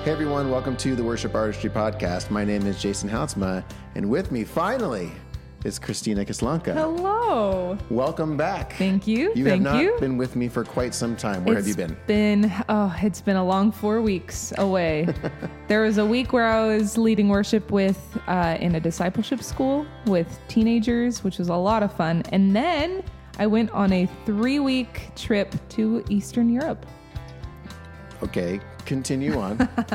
Hey everyone, welcome to the Worship Artistry Podcast. My name is Jason Houtsma, and with me, finally, is Christina Kislanka. Hello. Welcome back. Thank you. You have not been with me for quite some time. Where have you been? It's been a long 4 weeks away. There was a week where I was leading worship in a discipleship school with teenagers, which was a lot of fun. And then I went on a 3-week trip to Eastern Europe. Okay, continue on.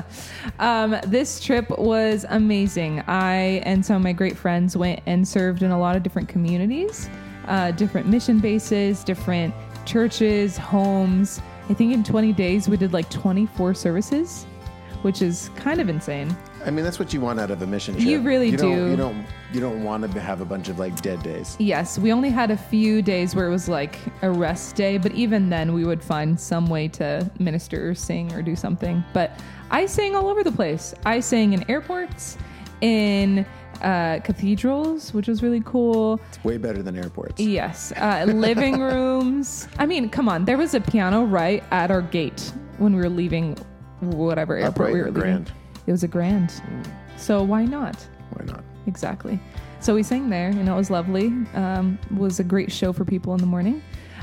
This trip was amazing. I and some of my great friends went and served in a lot of different communities, different mission bases, different churches, homes. I think in 20 days we did like 24 services, which is kind of insane. I mean, that's what you want out of a mission trip. You really do. You don't want to have a bunch of like dead days. Yes, we only had a few days where it was like a rest day, but even then we would find some way to minister or sing or do something. But I sang all over the place. I sang in airports, in cathedrals, which was really cool. It's way better than airports. Yes, living rooms. I mean, come on. There was a piano right at our gate when we were leaving whatever airport we were leaving. Grand. It was a grand. So why not? Why not? Exactly. So we sang there, and it was lovely. It was a great show for people in the morning.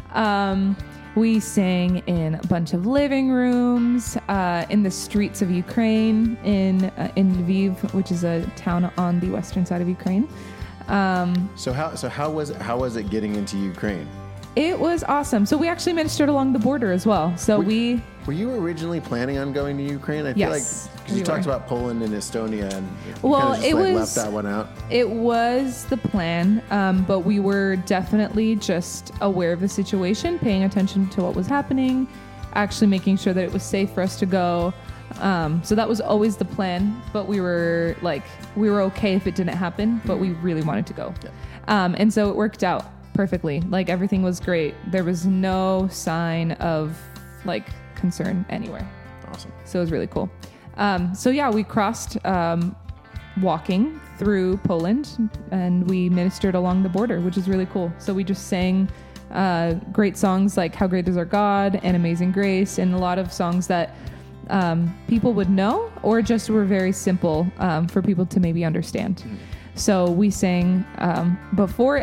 We sang in a bunch of living rooms, in the streets of Ukraine, in Lviv, which is a town on the western side of Ukraine. So how was it getting into Ukraine? It was awesome. So we actually ministered along the border as well. So Were you originally planning on going to Ukraine? I feel like because you talked about Poland and Estonia, and you kind of left that one out. It was the plan, but we were definitely just aware of the situation, paying attention to what was happening, actually making sure that it was safe for us to go. So that was always the plan, but we were okay if it didn't happen, but we really wanted to go. Yeah. And so it worked out perfectly. Like everything was great. There was no sign of like concern anywhere. Awesome. So it was really cool. We crossed walking through Poland, and we ministered along the border, which is really cool. So we just sang great songs like How Great Is Our God and Amazing Grace, and a lot of songs that people would know or just were very simple for people to maybe understand. Mm-hmm. So we sang before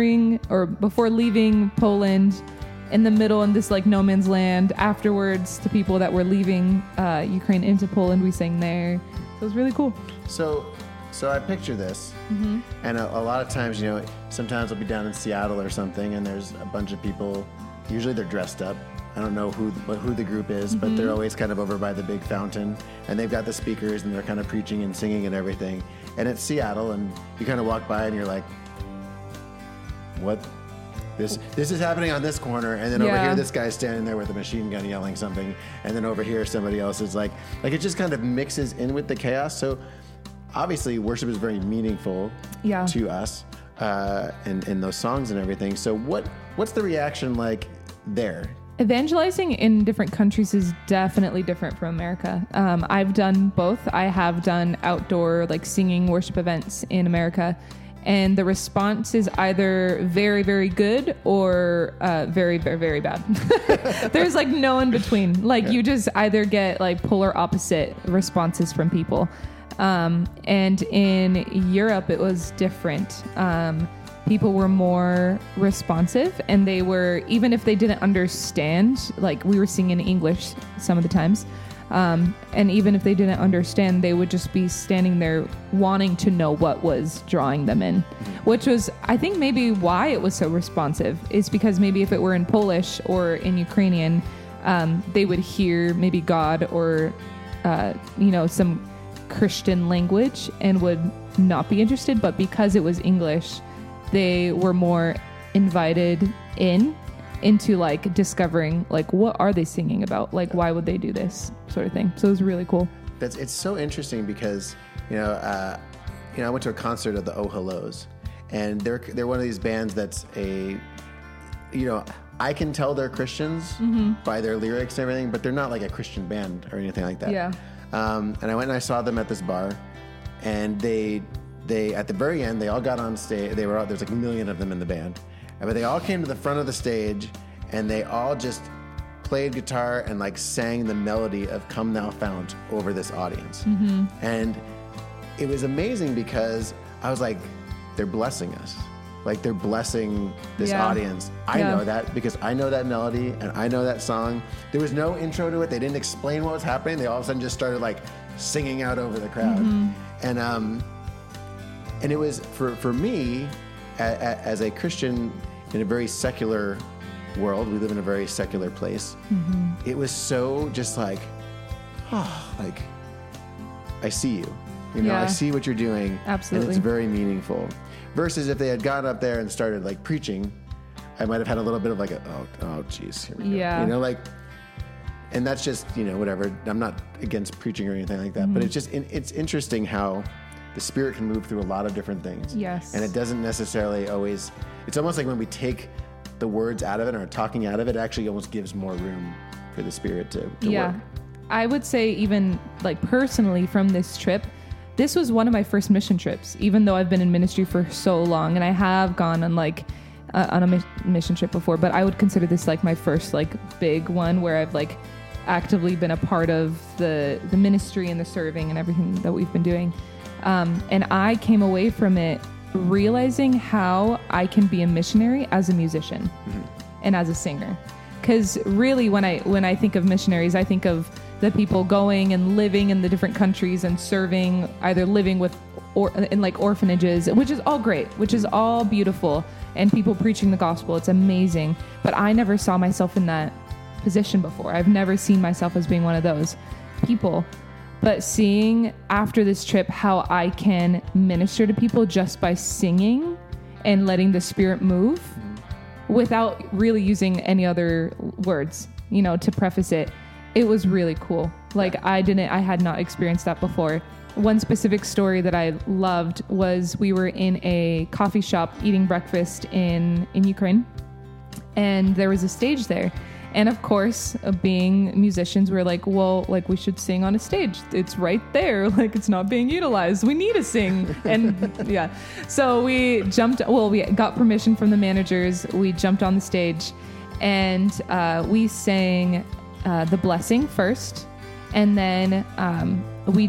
leaving Poland, in the middle in this like no man's land. Afterwards, to people that were leaving Ukraine into Poland, we sang there. So it was really cool. So I picture this, mm-hmm. and a lot of times, sometimes I'll be down in Seattle or something, and there's a bunch of people. Usually they're dressed up. I don't know who the group is, mm-hmm. but they're always kind of over by the big fountain, and they've got the speakers, and they're kind of preaching and singing and everything. And it's Seattle, and you kind of walk by, and you're like, what? This is happening on this corner, and then over here, this guy's standing there with a machine gun yelling something, and then over here, somebody else is like it just kind of mixes in with the chaos. So obviously, worship is very meaningful to us, in those songs and everything. So what's the reaction like there? Evangelizing in different countries is definitely different from America. I've done both. I have done outdoor like singing worship events in America, and the response is either very, very good or very, very, very bad. There's like no in between. Like you just either get like polar opposite responses from people. And in Europe, it was different. People were more responsive, and they were, even if they didn't understand, like we were singing in English some of the times, and even if they didn't understand, they would just be standing there wanting to know what was drawing them in, which was, I think maybe why it was so responsive is because maybe if it were in Polish or in Ukrainian, they would hear maybe God or, some Christian language and would not be interested, but because it was English, they were more invited into like discovering like what are they singing about, like why would they do this sort of thing. So it was really cool. It's so interesting because I went to a concert of the Oh Hellos, and they're one of these bands that's I can tell they're Christians mm-hmm. by their lyrics and everything, but they're not like a Christian band or anything like that. Yeah. And I went and I saw them at this bar, and they at the very end, they all got on stage. There's like a million of them in the band, but they all came to the front of the stage, and they all just played guitar and like sang the melody of Come Thou Fount over this audience. And it was amazing because I was like, they're blessing us. Like they're blessing this audience. I know that because I know that melody and I know that song. There was no intro to it. They didn't explain what was happening. They all of a sudden just started like singing out over the crowd. And it was for me as a Christian in a very secular world. We live in a very secular place. It was so just like, like I see you. You know, I see what you're doing. Absolutely. And it's very meaningful. Versus if they had gone up there and started like preaching, I might have had a little bit of like oh geez, here we go. You know, like, and that's just, you know, whatever. I'm not against preaching or anything like that, but it's just, it's interesting how the Spirit can move through a lot of different things. Yes. And it doesn't necessarily always, it's almost like when we take the words out of it or talking out of it, actually almost gives more room for the Spirit to work. I would say even like personally from this trip, this was one of my first mission trips, even though I've been in ministry for so long, and I have gone on like on a mission trip before, but I would consider this like my first like big one where I've like actively been a part of the ministry and the serving and everything that we've been doing. And I came away from it realizing how I can be a missionary as a musician and as a singer. Because really when I think of missionaries, I think of the people going and living in the different countries and serving, either living with or in like orphanages, which is all great, which is all beautiful, and people preaching the gospel. It's amazing. But I never saw myself in that position before. I've never seen myself as being one of those people. But seeing after this trip how I can minister to people just by singing and letting the Spirit move without really using any other words, you know, to preface it. It was really cool. Like I had not experienced that before. One specific story that I loved was we were in a coffee shop eating breakfast in Ukraine, and there was a stage there. And of course, being musicians, we're like, well, like we should sing on a stage. It's right there. Like it's not being utilized. We need to sing. And so we got permission from the managers. We jumped on the stage and we sang The Blessing first. And then we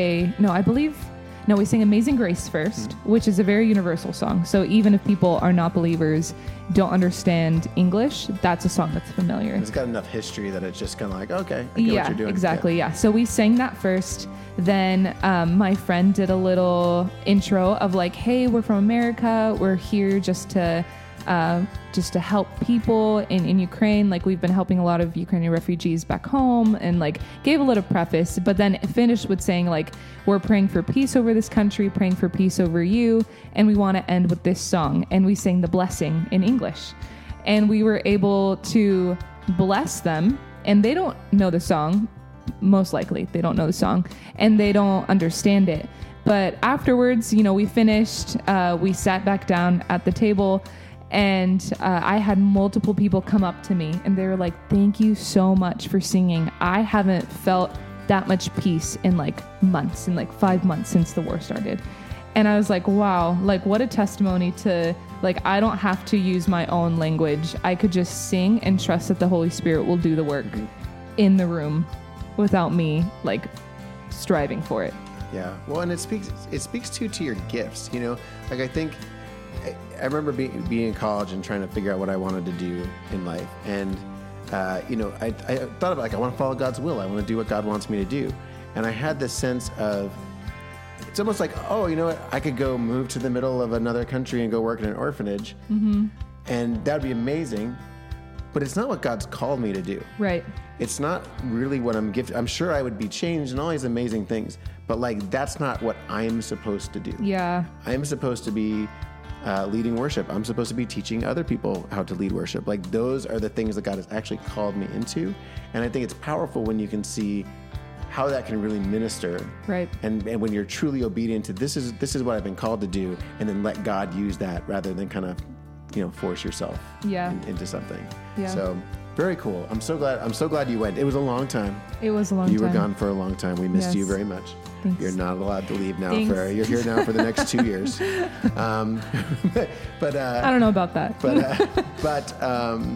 sang Amazing Grace first, which is a very universal song. So even if people are not believers, don't understand English, that's a song that's familiar. It's got enough history that it's just kind of like, okay, I get what you're doing. Exactly, yeah. So we sang that first. Then my friend did a little intro of like, hey, we're from America. We're here just to help people in Ukraine. Like we've been helping a lot of Ukrainian refugees back home, and like gave a little preface, but then finished with saying like, we're praying for peace over this country, praying for peace over you. And we want to end with this song. And we sang The Blessing in English, and we were able to bless them. And they don't know the song. Most likely they don't know the song and they don't understand it. But afterwards, you know, we finished, we sat back down at the table. And I had multiple people come up to me and they were like, thank you so much for singing. I haven't felt that much peace in like months, in like 5 months since the war started. And I was like, wow, like what a testimony to like, I don't have to use my own language. I could just sing and trust that the Holy Spirit will do the work in the room without me like striving for it. Yeah. Well, and it speaks to your gifts, you know, like I remember being in college and trying to figure out what I wanted to do in life. And, you know, I thought about like, I want to follow God's will. I want to do what God wants me to do. And I had this sense of, it's almost like, oh, you know what? I could go move to the middle of another country and go work in an orphanage. And that'd be amazing. But it's not what God's called me to do. Right. It's not really what I'm gifted. I'm sure I would be changed and all these amazing things. But like, that's not what I'm supposed to do. Yeah. I'm supposed to be leading worship. I'm supposed to be teaching other people how to lead worship. Like those are the things that God has actually called me into. And I think it's powerful when you can see how that can really minister. Right. And when you're truly obedient to this is what I've been called to do, and then let God use that rather than kind of, you know, force yourself into something. Yeah. So very cool. I'm so glad you went. It was a long time. It was a long time. You were gone for a long time. We missed you very much. Thanks. You're not allowed to leave now. You're here now for the next 2 years. But I don't know about that. But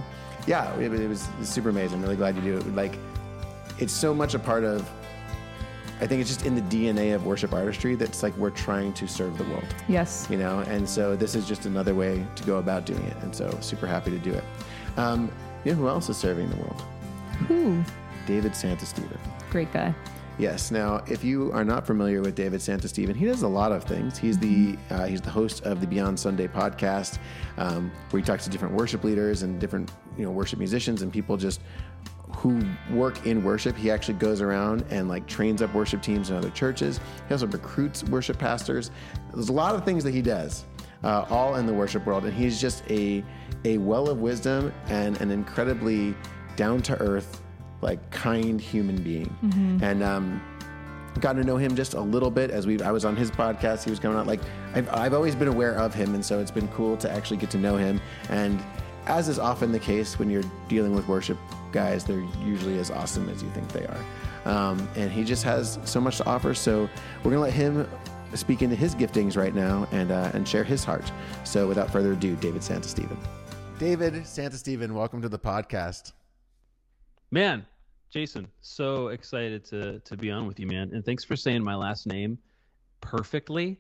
yeah, it was super amazing. I'm really glad you do it. Like, it's so much a part of, I think it's just in the DNA of worship artistry that's like we're trying to serve the world. Yes. You know, and so this is just another way to go about doing it. And so super happy to do it. You know who else is serving the world? Who? David Santasteven. Great guy. Yes. Now, if you are not familiar with David Santasteven, he does a lot of things. He's the host of the Beyond Sunday podcast, where he talks to different worship leaders and different worship musicians and people just who work in worship. He actually goes around and like trains up worship teams in other churches. He also recruits worship pastors. There's a lot of things that he does, all in the worship world, and he's just a well of wisdom and an incredibly down to earth, like kind human being. And got to know him just a little bit as I was on his podcast. He was coming out. Like I've always been aware of him, and so it's been cool to actually get to know him. And as is often the case when you're dealing with worship guys, they're usually as awesome as you think they are. And he just has so much to offer. So we're gonna let him speak into his giftings right now and share his heart. So without further ado, David Santasteven. David Santasteven, welcome to the podcast. Man, Jason, so excited to be on with you, man. And thanks for saying my last name perfectly.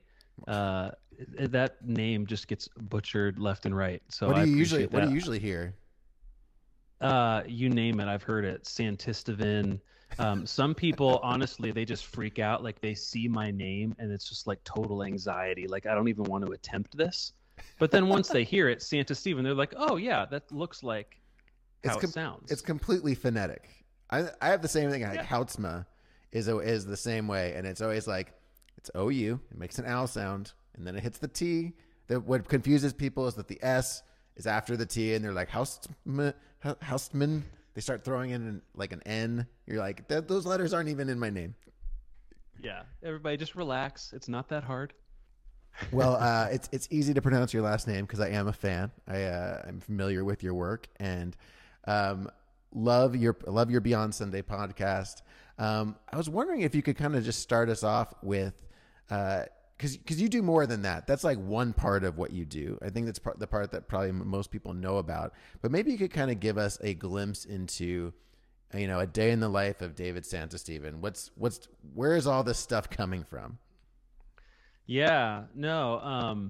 That name just gets butchered left and right. So what do you usually hear? You name it, I've heard it. Santasteven. Some people, honestly, they just freak out. Like they see my name and it's just like total anxiety. Like I don't even want to attempt this. But then once they hear it, Santasteven, they're like, oh yeah, that looks like how it sounds. It's completely phonetic. I have the same thing. Like Houtsma is the same way, and it's always like it's OU. It makes an owl sound, and then it hits the T. What confuses people is that the S is after the T, and they're like Houstman. They start throwing in like an N. You're like, those letters aren't even in my name. Yeah, everybody just relax. It's not that hard. Well, it's easy to pronounce your last name because I am a fan. I'm familiar with your work and love your Beyond Sunday podcast. I was wondering if you could kind of just start us off with because you do more than that. That's like one part of what you do. I think that's the part that probably most people know about. But maybe you could kind of give us a glimpse into a day in the life of David Santasteven. Where is all this stuff coming from? Yeah, no.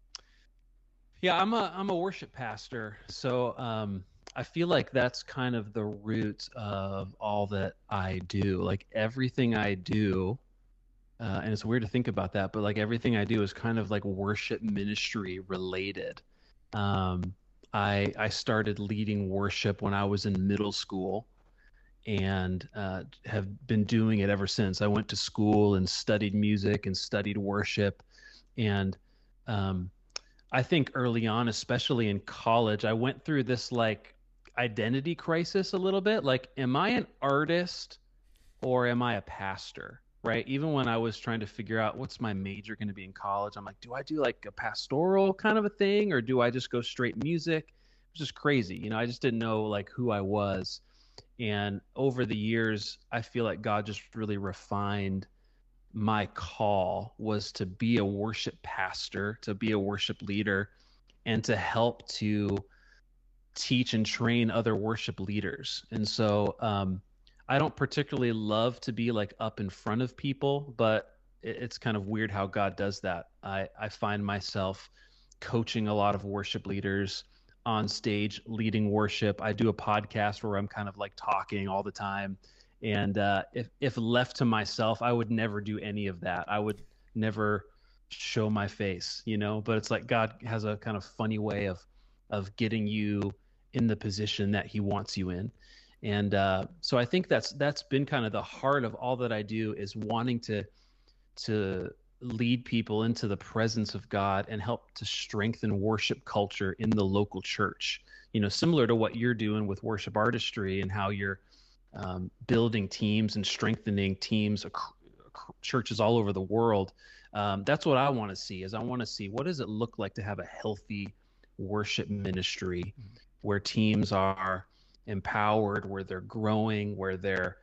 Yeah, I'm a worship pastor. So I feel like that's kind of the root of all that I do. Like everything I do, and it's weird to think about that, but like everything I do is kind of like worship ministry related. I started leading worship when I was in middle school and have been doing it ever since. I went to school and studied music and studied worship. And I think early on, especially in college, I went through this like identity crisis a little bit. Like, am I an artist or am I a pastor? Right? Even when I was trying to figure out what's my major going to be in college, I'm like, do I do like a pastoral kind of a thing or do I just go straight music? It was just crazy. I just didn't know like who I was. And over the years, I feel like God just really refined my call was to be a worship pastor, to be a worship leader, and to help to teach and train other worship leaders. And so I don't particularly love to be like up in front of people, but it's kind of weird how God does that. I find myself coaching a lot of worship leaders on stage, leading worship. I do a podcast where I'm kind of like talking all the time. And if left to myself, I would never do any of that. I would never show my face, but it's like God has a kind of funny way of getting you in the position that he wants you in. And so I think that's been kind of the heart of all that I do is wanting to lead people into the presence of God and help to strengthen worship culture in the local church. Similar to what you're doing with worship artistry and how you're building teams and strengthening teams, churches all over the world. That's what I want to see. I want to see what does it look like to have a healthy worship ministry where teams are empowered, where they're growing, where they're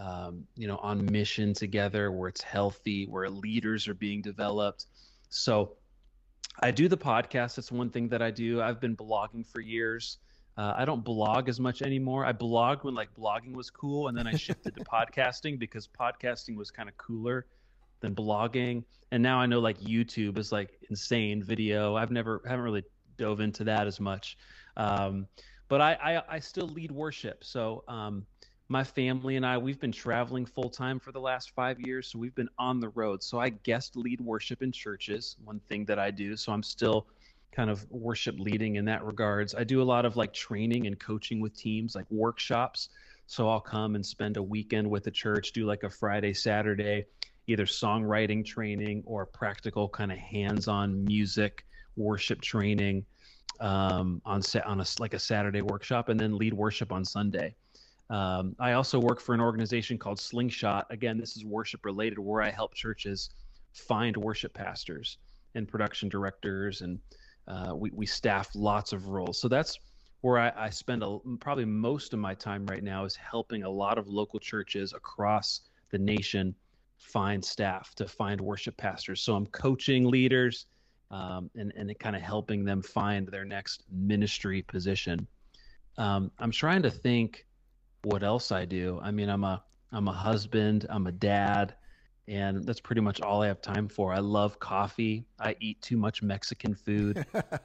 on mission together, where it's healthy, where leaders are being developed. So I do the podcast. That's one thing that I do. I've been blogging for years. I don't blog as much anymore. I blogged when like blogging was cool, and then I shifted to podcasting because podcasting was kind of cooler than blogging. And now I know like YouTube is like insane video. Haven't really dove into that as much. But I still lead worship. So my family and I, we've been traveling full time for the last 5 years. So we've been on the road. So I guest lead worship in churches, one thing that I do. So I'm still kind of worship leading in that regards. I do a lot of like training and coaching with teams, like workshops. So I'll come and spend a weekend with the church, do like a Friday, Saturday, either songwriting training or practical kind of hands-on music worship training on a Saturday workshop, and then lead worship on Sunday. I also work for an organization called Slingshot. Again, this is worship related, where I help churches find worship pastors and production directors, and we staff lots of roles. So that's where I spend probably most of my time right now, is helping a lot of local churches across the nation find staff to find worship pastors. So I'm coaching leaders and kind of helping them find their next ministry position. I'm trying to think what else I do. I mean, I'm a husband, I'm a dad, and that's pretty much all I have time for. I love coffee. I eat too much Mexican food.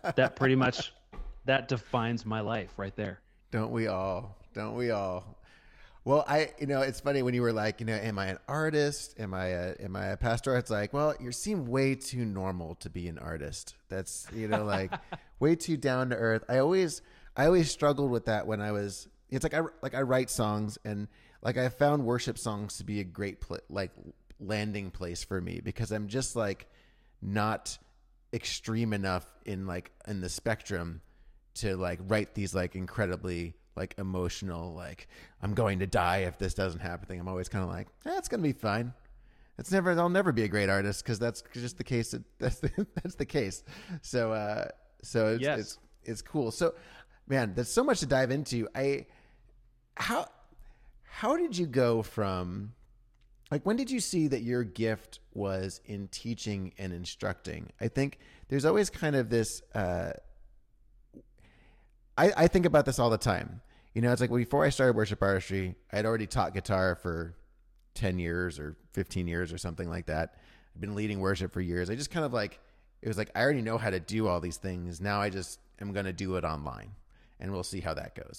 That defines my life right there. Don't we all? Don't we all? Well, it's funny when you were like, am I an artist? Am I a pastor? It's like, well, you seem way too normal to be an artist. That's, like way too down to earth. I always struggled with that when I was, it's like I write songs, and like I found worship songs to be a great landing place for me, because I'm just like not extreme enough in the spectrum to like write these like incredibly like emotional, like I'm going to die if this doesn't happen thing. I'm always kind of like, it's going to be fine. I'll never be a great artist, because that's just the case. That's the case. So it's cool. So man, there's so much to dive into. How did you go from, like, when did you see that your gift was in teaching and instructing? I think there's always kind of this, I think about this all the time. It's like before I started worship artistry, I'd already taught guitar for 10 years or 15 years or something like that. I've been leading worship for years. I just kind of like, it was like, I already know how to do all these things. Now I just am going to do it online, and we'll see how that goes,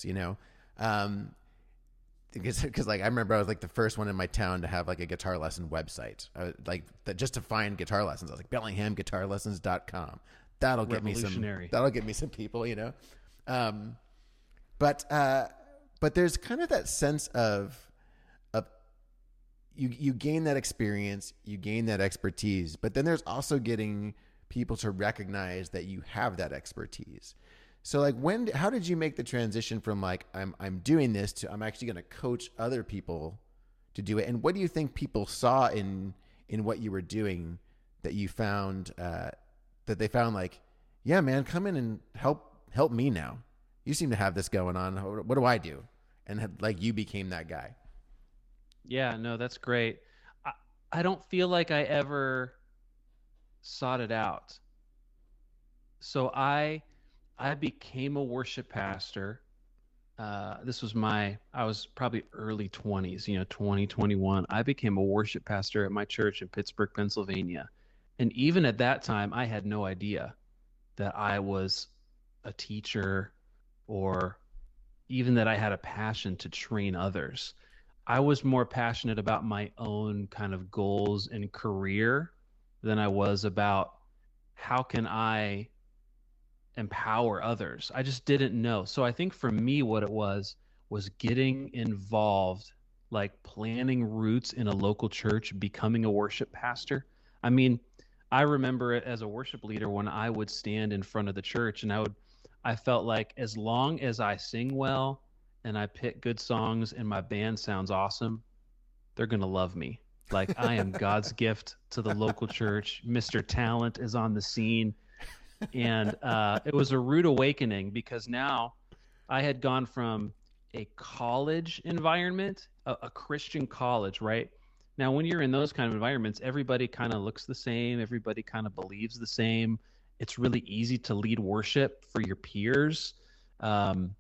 because like, I remember I was like the first one in my town to have like a guitar lesson website. Just to find guitar lessons. I was like BellinghamGuitarLessons.com. That'll get me some people, But there's kind of that sense of you gain that experience, you gain that expertise, but then there's also getting people to recognize that you have that expertise. So like how did you make the transition from like, I'm doing this to I'm actually going to coach other people to do it? And what do you think people saw in what you were doing that you found, that they found like, yeah, man, come in and help me now. You seem to have this going on. What do I do? And like you became that guy. Yeah, no, that's great. I don't feel like I ever sought it out. So I became a worship pastor. I was probably early 20s, 2021. I became a worship pastor at my church in Pittsburgh, Pennsylvania. And even at that time, I had no idea that I was a teacher, or even that I had a passion to train others. I was more passionate about my own kind of goals and career than I was about how can I empower others. I just didn't know. So I think for me, what it was getting involved, like planting roots in a local church, becoming a worship pastor. I mean, I remember it as a worship leader when I would stand in front of the church, and I felt like as long as I sing well and I pick good songs and my band sounds awesome, they're going to love me. Like I am God's gift to the local church. Mr. Talent is on the scene. And it was a rude awakening, because now I had gone from a college environment, a Christian college, right? Now, when you're in those kind of environments, everybody kind of looks the same. Everybody kind of believes the same. It's really easy to lead worship for your peers.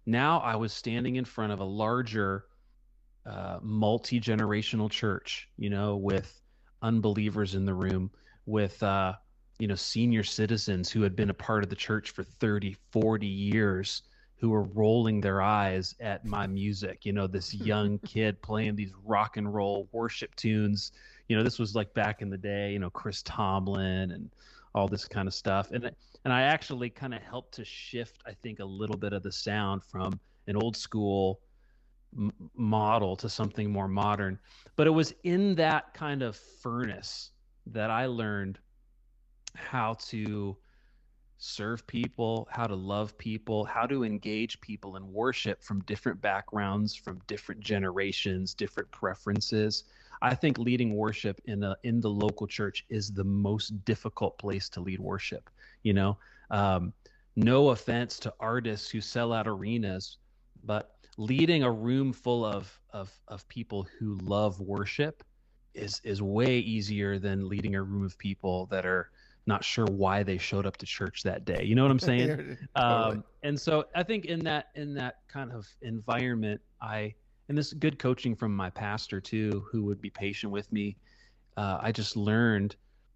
Now I was standing in front of a larger multi-generational church, with unbelievers in the room, with senior citizens who had been a part of the church for 30, 40 years, who were rolling their eyes at my music, this young kid playing these rock and roll worship tunes. This was like back in the day, Chris Tomlin and all this kind of stuff. And I actually kind of helped to shift, I think, a little bit of the sound from an old school model to something more modern. But it was in that kind of furnace that I learned how to serve people, how to love people, how to engage people in worship from different backgrounds, from different generations, different preferences. I think leading worship in the local church is the most difficult place to lead worship. No offense to artists who sell out arenas, but leading a room full of people who love worship is way easier than leading a room of people that are not sure why they showed up to church that day. You know what I'm saying? Totally. And so I think in that kind of environment, and this good coaching from my pastor too, who would be patient with me, I just learned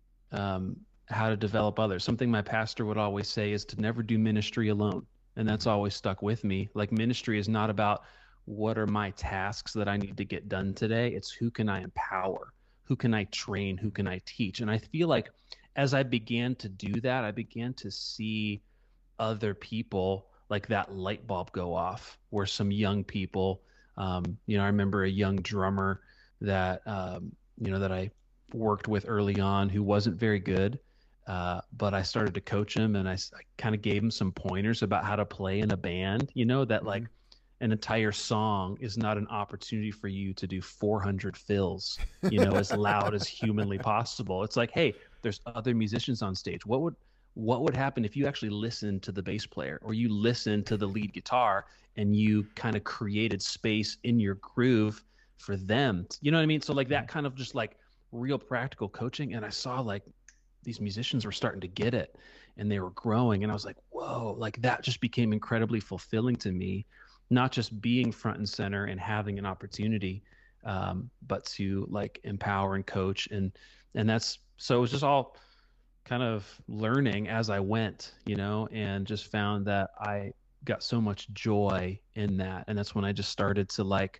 how to develop others. Something my pastor would always say is to never do ministry alone. And that's always stuck with me. Like, ministry is not about what are my tasks that I need to get done today. It's who can I empower? Who can I train? Who can I teach? And I feel like as I began to do that, I began to see other people, like that light bulb go off, where some young people, I remember a young drummer that, that I worked with early on, who wasn't very good. But I started to coach him, and I kind of gave him some pointers about how to play in a band, that like an entire song is not an opportunity for you to do 400 fills, as loud as humanly possible. It's like, hey, there's other musicians on stage. What would happen if you actually listened to the bass player, or you listened to the lead guitar, and you kind of created space in your groove for them? You know what I mean? So like that kind of just like real practical coaching. And I saw like these musicians were starting to get it, and they were growing. And I was like, whoa, like that just became incredibly fulfilling to me, not just being front and center and having an opportunity, but to like empower and coach. And so it was just all kind of learning as I went, and just found that I got so much joy in that. And that's when I just started to like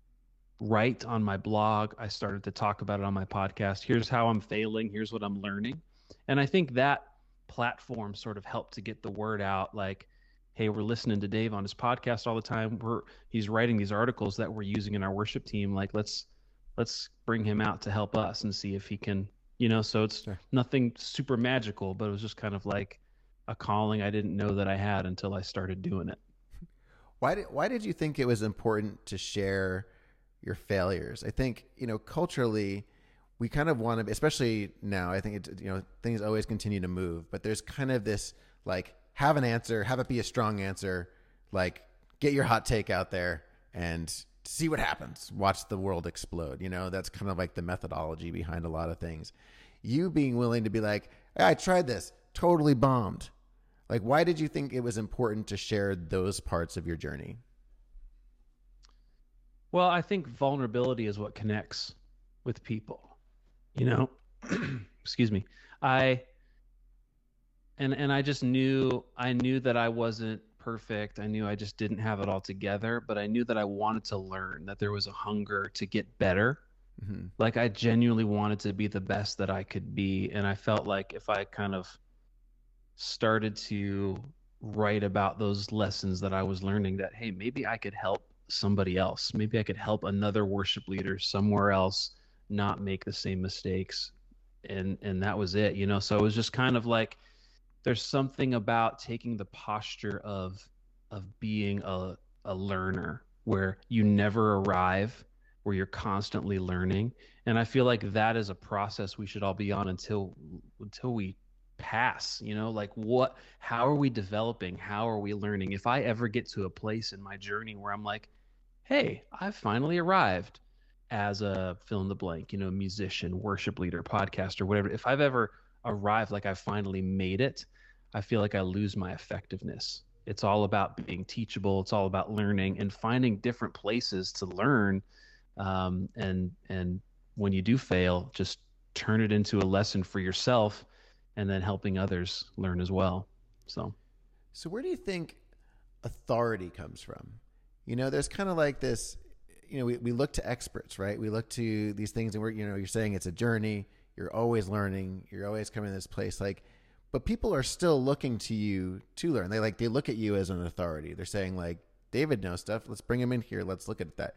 write on my blog. I started to talk about it on my podcast. Here's how I'm failing. Here's what I'm learning. And I think that platform sort of helped to get the word out, like, hey, we're listening to Dave on his podcast all the time. He's writing these articles that we're using in our worship team. Like, let's bring him out to help us and see if he can, so it's nothing super magical, but it was just kind of like a calling I didn't know that I had until I started doing it. Why did you think it was important to share your failures? I think, culturally, we kind of want to, especially now, I think things always continue to move, but there's kind of this like, have an answer, have it be a strong answer, like get your hot take out there and see what happens. Watch the world explode. That's kind of like the methodology behind a lot of things. You being willing to be like, hey, I tried this, totally bombed. Like, why did you think it was important to share those parts of your journey? Well, I think vulnerability is what connects with people, excuse me. I just knew that I wasn't perfect. I knew I just didn't have it all together, but I knew that I wanted to learn, that there was a hunger to get better. Mm-hmm. Like I genuinely wanted to be the best that I could be. And I felt like if I kind of started to write about those lessons that I was learning, that, hey, maybe I could help somebody else. Maybe I could help another worship leader somewhere else not make the same mistakes. And that was it, So it was just kind of like, there's something about taking the posture of being a learner, where you never arrive, where you're constantly learning. And I feel like that is a process we should all be on until we pass, like how are we developing? How are we learning? If I ever get to a place in my journey where I'm like, hey, I've finally arrived as a fill in the blank, musician, worship leader, podcaster, whatever. If I've ever arrived, like I finally made it, I feel like I lose my effectiveness. It's all about being teachable. It's all about learning and finding different places to learn. And when you do fail, just turn it into a lesson for yourself, and then helping others learn as well. So where do you think authority comes from? There's kind of like this, we look to experts, right? We look to these things, and you're saying it's a journey. You're always learning. You're always coming to this place, but people are still looking to you to learn. They look at you as an authority. They're saying like, David knows stuff. Let's bring him in here. Let's look at that.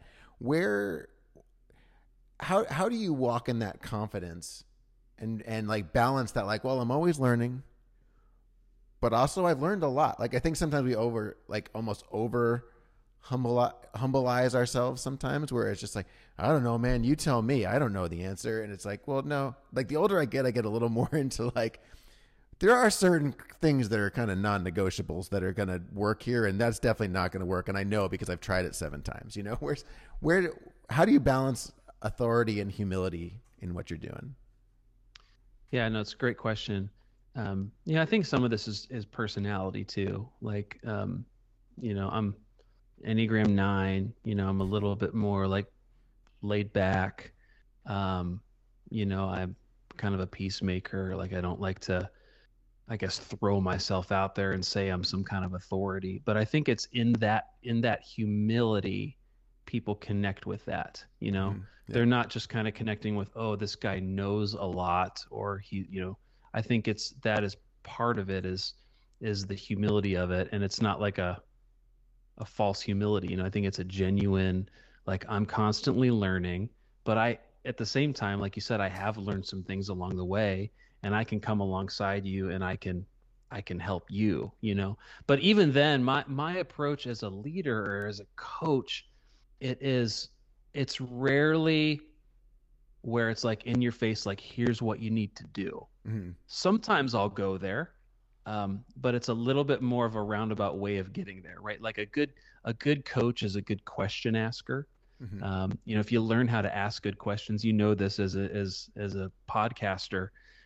How do you walk in that confidence and like balance that? Like, well, I'm always learning, but also I've learned a lot. Like, I think sometimes we almost over humbleize ourselves sometimes, where it's just like, I don't know, man, you tell me, I don't know the answer. And it's like, well, no, like the older I get a little more into like, there are certain things that are kind of non-negotiables that are going to work here. And that's definitely not going to work. And I know, because I've tried it 7 times, how do you balance authority and humility in what you're doing? Yeah, no, it's a great question. I think some of this is personality too. Like, I'm Enneagram 9, I'm a little bit more like laid back. I'm kind of a peacemaker. Like, I don't like to, I guess, throw myself out there and say I'm some kind of authority. But I think it's in that humility, people connect with that. Yeah. They're not just kind of connecting with, oh, this guy knows a lot, or he, I think that is part of it, is the humility of it. And it's not like a false humility. I think it's a genuine, like, I'm constantly learning, but at the same time, like you said, I have learned some things along the way, and I can come alongside you, and I can help you, but even then, my approach as a leader or as a coach, it's rarely where it's like in your face, like, here's what you need to do. Mm-hmm. Sometimes I'll go there, but it's a little bit more of a roundabout way of getting there, right? Like a good coach is a good question asker. Mm-hmm. If you learn how to ask good questions, this as a podcaster,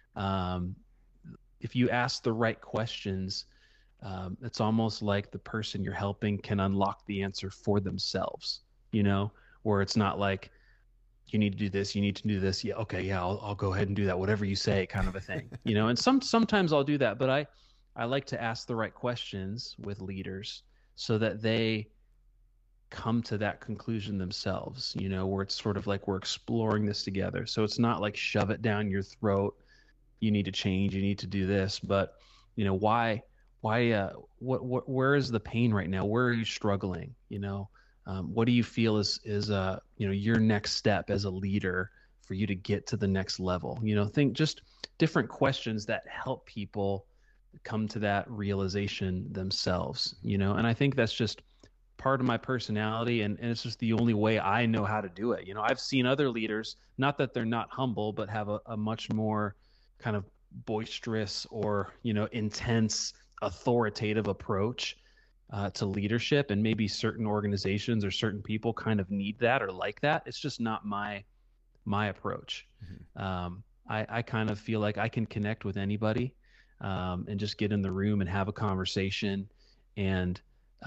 if you ask the right questions, it's almost like the person you're helping can unlock the answer for themselves, where it's not like, you need to do this, you need to do this. Yeah. Okay. Yeah. I'll go ahead and do that. Whatever you say, kind of a thing, and sometimes I'll do that, but I like to ask the right questions with leaders so that they come to that conclusion themselves, where it's sort of like we're exploring this together. So it's not like shove it down your throat. You need to change, you need to do this, but why, where is the pain right now? Where are you struggling? What do you feel is your next step as a leader for you to get to the next level? Think just different questions that help people come to that realization themselves, and I think that's just part of my personality, and it's just the only way I know how to do it. I've seen other leaders, not that they're not humble, but have a much more kind of boisterous or, intense, authoritative approach to leadership, and maybe certain organizations or certain people kind of need that or like that. It's just not my approach. Mm-hmm. I kind of feel like I can connect with anybody, and just get in the room and have a conversation, and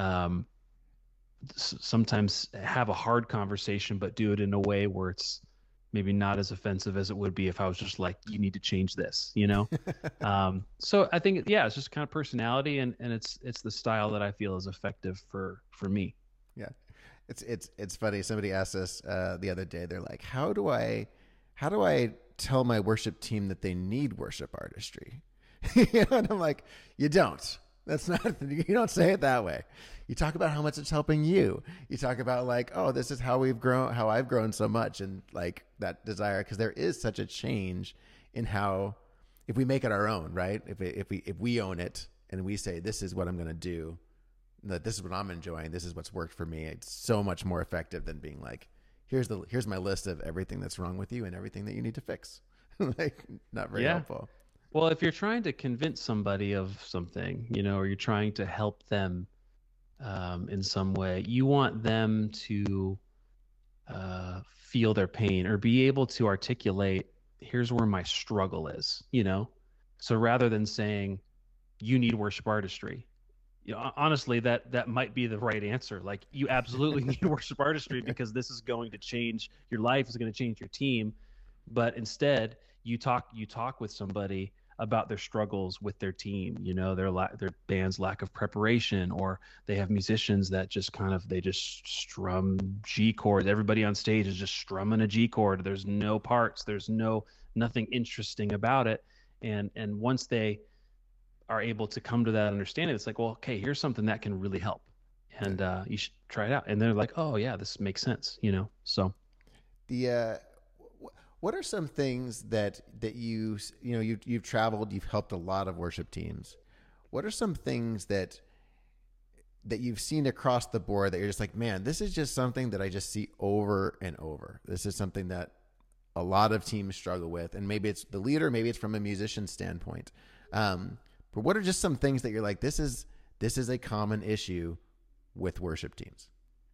sometimes have a hard conversation, but do it in a way where it's maybe not as offensive as it would be if I was just like, you need to change this, So I think, it's just kind of personality, and it's the style that I feel is effective for me. Yeah. It's funny. Somebody asked us the other day, they're like, how do I tell my worship team that they need worship artistry? And I'm like, you don't. That's not, you don't say it that way. You talk about how much it's helping you. You talk about like, oh, this is how we've grown, how I've grown so much, and like that desire, because there is such a change in how, if we make it our own, right? If we own it and we say, this is what I'm going to do, that this is what I'm enjoying, this is what's worked for me, it's so much more effective than being like, here's my list of everything that's wrong with you and everything that you need to fix. Like, not very helpful. Well, if you're trying to convince somebody of something, or you're trying to help them in some way, you want them to feel their pain or be able to articulate, here's where my struggle is, So rather than saying, you need worship artistry, honestly, that might be the right answer. Like, you absolutely need worship artistry because this is going to change your life, is going to change your team. But instead, you talk with somebody about their struggles with their team, their band's lack of preparation, or they have musicians that just they just strum G chords. Everybody on stage is just strumming a G chord. There's no parts, there's nothing interesting about it. And once they are able to come to that understanding, it's like, well, okay, here's something that can really help, and you should try it out. And they're like, oh yeah, this makes sense. So The what are some things that you've traveled, you've helped a lot of worship teams. What are some things that you've seen across the board that you're just like, man, this is just something that I just see over and over. This is something that a lot of teams struggle with, and maybe it's the leader, maybe it's from a musician standpoint. But what are just some things that you're like, this is a common issue with worship teams?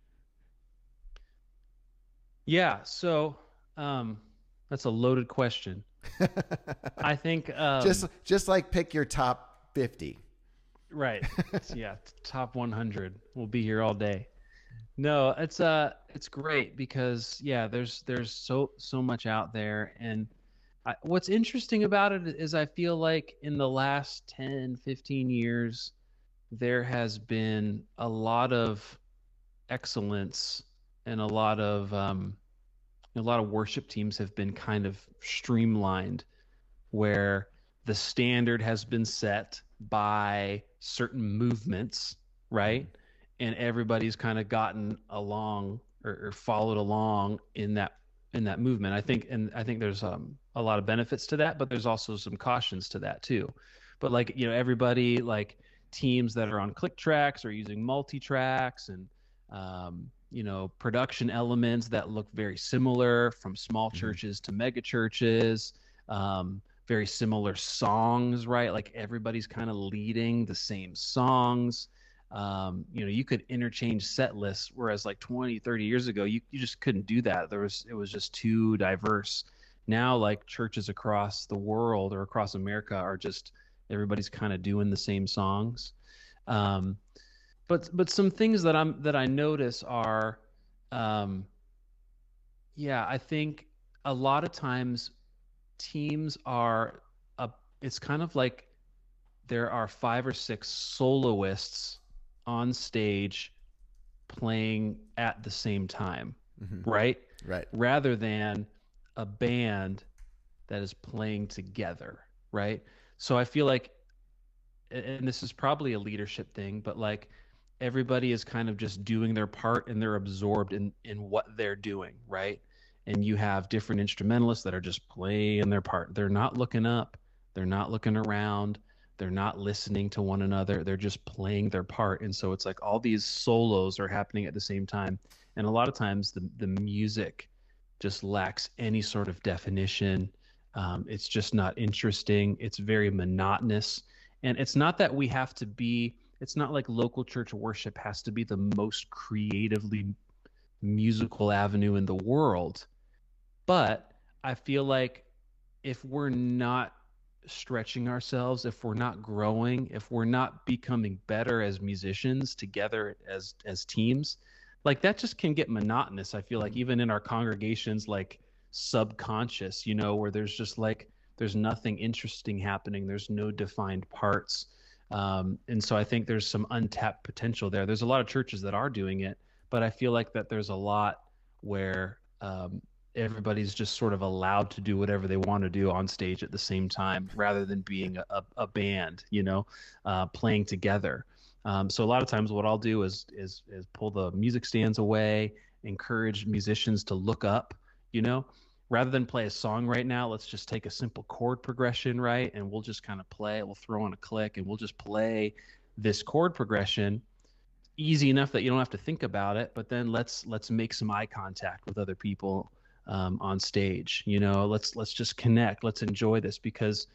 yeah, so that's a loaded question. I think just like pick your top 50. Right. Yeah, top 100. We'll be here all day. No, it's great because there's so much out there. And what's interesting about it is I feel like in the last 10, 15 years there has been a lot of excellence, and a lot of worship teams have been kind of streamlined, where the standard has been set by certain movements, right? And everybody's kind of gotten along or followed along in that movement. I think there's a lot of benefits to that, but there's also some cautions to that too. But like, everybody, like teams that are on click tracks are using multi-tracks, and production elements that look very similar from small churches to mega churches, very similar songs, right? Like everybody's kind of leading the same songs. You could interchange set lists, whereas like 20, 30 years ago, you just couldn't do that. It was just too diverse. Now, like churches across the world or across America are just, everybody's kind of doing the same songs. But some things that I notice are, I think a lot of times teams it's kind of like there are 5 or 6 soloists on stage playing at the same time, right? Right. Rather than a band that is playing together, right? So I feel like, and this is probably a leadership thing, but like everybody is kind of just doing their part and they're absorbed in what they're doing, right? And you have different instrumentalists that are just playing their part. They're not looking up, they're not looking around, they're not listening to one another, they're just playing their part. And so it's like all these solos are happening at the same time. And a lot of times the music just lacks any sort of definition. It's just not interesting. It's very monotonous. And it's not that we have to be, it's not like local church worship has to be the most creatively musical avenue in the world. But I feel like if we're not stretching ourselves, if we're not growing, if we're not becoming better as musicians together as teams, like that just can get monotonous. I feel like even in our congregations, like subconscious, where there's just like, there's nothing interesting happening. There's no defined parts. And so I think there's some untapped potential there. There's a lot of churches that are doing it, but I feel like that there's a lot where everybody's just sort of allowed to do whatever they want to do on stage at the same time, rather than being a band, playing together. So a lot of times what I'll do is pull the music stands away, encourage musicians to look up, rather than play a song right now, let's just take a simple chord progression, right? And we'll just kind of play it. We'll throw on a click and we'll just play this chord progression easy enough that you don't have to think about it. But then let's make some eye contact with other people on stage. Let's just connect. Let's enjoy this, because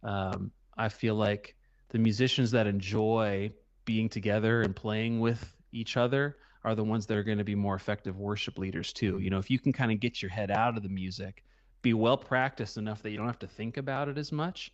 I feel like the musicians that enjoy being together and playing with each other are the ones that are going to be more effective worship leaders too. If you can kind of get your head out of the music, be well practiced enough that you don't have to think about it as much,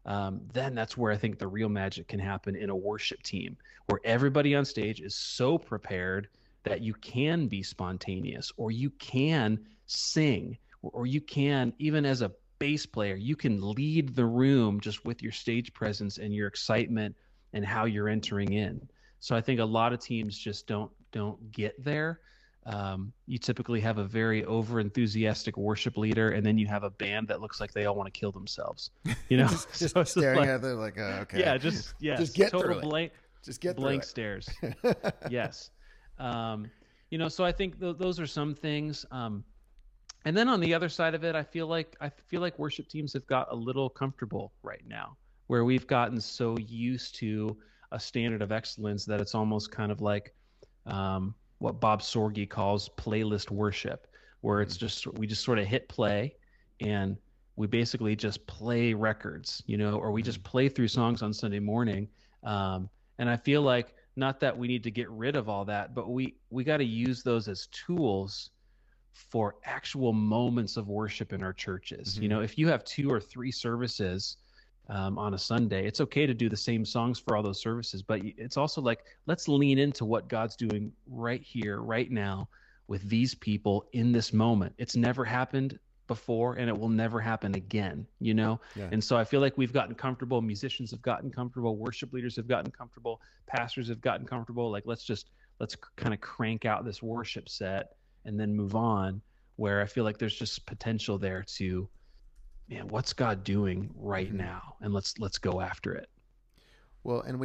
then that's where I think the real magic can happen in a worship team, where everybody on stage is so prepared that you can be spontaneous, or you can sing, or you can, even as a bass player, you can lead the room just with your stage presence and your excitement and how you're entering in. So I think a lot of teams just don't get there. You typically have a very over enthusiastic worship leader, and then you have a band that looks like they all want to kill themselves. You know, just so it's staring like, at them like, okay, yeah, just get total through it. blank, Just get blank through stares. Yes. You know, so I think those are some things. And then on the other side of it, I feel like worship teams have got a little comfortable right now, where we've gotten so used to a standard of excellence that it's almost kind of like what Bob Sorge calls playlist worship, where it's just, we just sort of hit play and we basically just play records, you know, or we just play through songs on Sunday morning. And I feel like, not that we need to get rid of all that, but we got to use those as tools for actual moments of worship in our churches. You know, if you have 2 or 3 services on a Sunday, it's okay to do the same songs for all those services, but it's also like, let's lean into what God's doing right here, right now, with these people in this moment. It's never happened before, and it will never happen again, you know? Yeah. And so I feel like we've gotten comfortable. Musicians have gotten comfortable. Worship leaders have gotten comfortable. Pastors have gotten comfortable. Like, let's kind of crank out this worship set and then move on, where I feel like there's just potential there to, man, what's God doing right now? And let's go after it. Well, and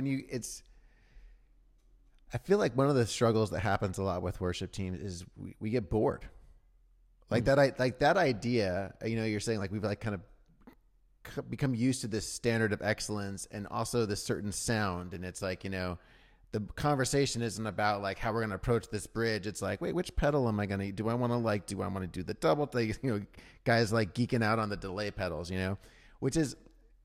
I feel like one of the struggles that happens a lot with worship teams is we get bored. Like that idea, you know, you're saying like we've like kind of become used to this standard of excellence and also this certain sound. And it's like, you know, the conversation isn't about like how we're going to approach this bridge. It's like, wait, which pedal am I going to, do I want to do the double thing? You know, guys like geeking out on the delay pedals, you know, which is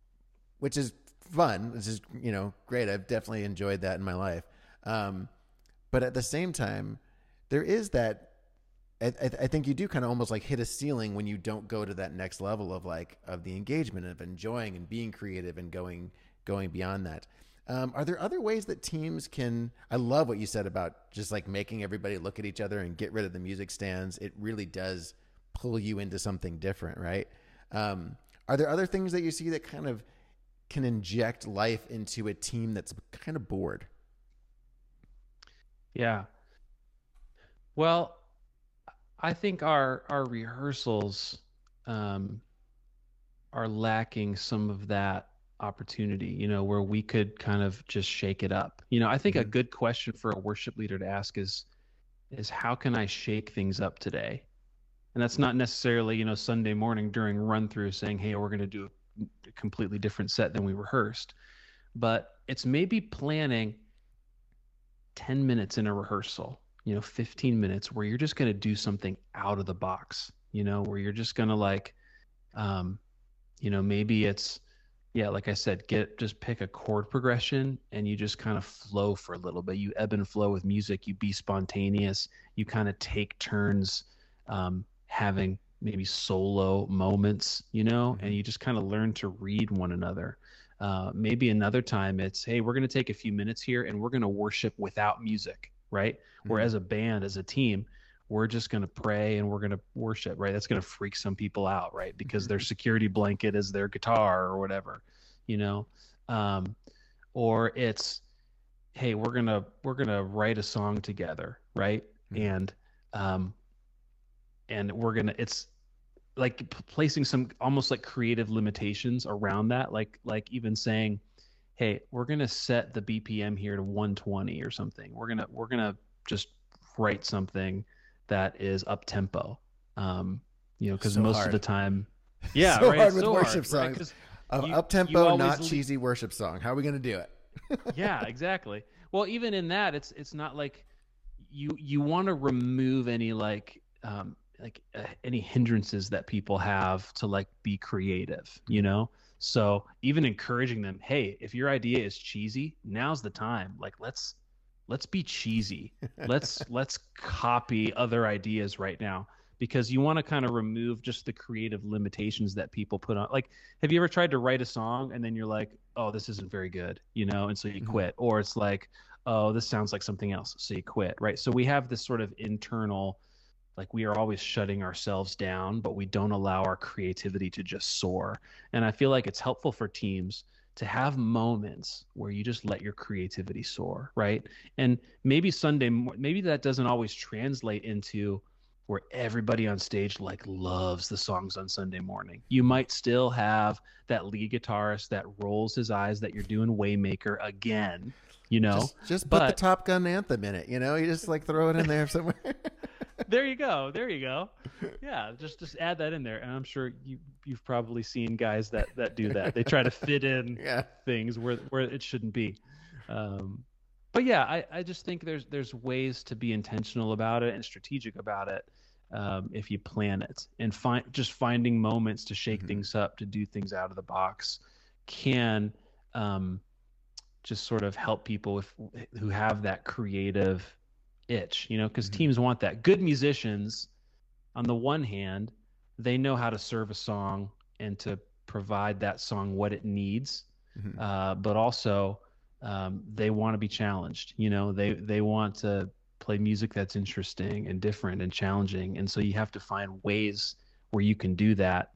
fun. This is, you know, great. I've definitely enjoyed that in my life. But at the same time, there is that, I think you do kind of almost like hit a ceiling when you don't go to that next level of the engagement, of enjoying and being creative and going beyond that. Are there other ways that teams can, I love what you said about just like making everybody look at each other and get rid of the music stands. It really does pull you into something different, right? Are there other things that you see that kind of can inject life into a team that's kind of bored? Yeah. Well, I think our rehearsals are lacking some of that opportunity, you know, where we could kind of just shake it up. You know, I think a good question for a worship leader to ask is how can I shake things up today? And that's not necessarily, you know, Sunday morning during run through saying, hey, we're going to do a completely different set than we rehearsed, but it's maybe planning 10 minutes in a rehearsal, you know, 15 minutes where you're just going to do something out of the box, you know, where you're just going to like, you know, maybe it's, yeah, like I said, just pick a chord progression and you just kind of flow for a little bit. You ebb and flow with music, you be spontaneous, you kind of take turns having maybe solo moments, you know, and you just kind of learn to read one another. Maybe another time it's, hey, we're going to take a few minutes here and we're going to worship without music, right? Where as a band, as a team, we're just going to pray and we're going to worship, right? That's going to freak some people out, right? Because their security blanket is their guitar or whatever, you know? Or it's, hey, we're going to write a song together, right? And it's like placing some almost like creative limitations around that. Like even saying, hey, we're going to set the BPM here to 120 or something. We're going to just write something that is up tempo. You know, because so most hard. Of the time, yeah, so right. hard with so worship hard, songs. Right? Up tempo, not cheesy worship song. How are we going to do it? Yeah, exactly. Well, even in that, it's not like you want to remove any any hindrances that people have to like be creative, you know? So even encouraging them, hey, if your idea is cheesy, now's the time. Like, let's be cheesy. Let's copy other ideas right now, because you want to kind of remove just the creative limitations that people put on. Like, have you ever tried to write a song and then you're like, oh, this isn't very good, you know, and so you quit? Or it's like, oh, this sounds like something else, so you quit, right? So we have this sort of internal, like, we are always shutting ourselves down, but we don't allow our creativity to just soar. And I feel like it's helpful for teams to have moments where you just let your creativity soar, right? And maybe maybe that doesn't always translate into where everybody on stage like loves the songs on Sunday morning. You might still have that lead guitarist that rolls his eyes that you're doing Waymaker again, you know. Just put the Top Gun anthem in it, you know. You just like throw it in there somewhere. There you go. Yeah, just add that in there, and I'm sure you've probably seen guys that do that. They try to fit in things where it shouldn't be. But yeah, I just think there's ways to be intentional about it and strategic about it, if you plan it, and finding moments to shake things up, to do things out of the box, can just sort of help people who have that creative itch, you know, because teams want that. Good musicians, on the one hand, they know how to serve a song and to provide that song what it needs, but also they want to be challenged. You know, they want to play music that's interesting and different and challenging, and so you have to find ways where you can do that.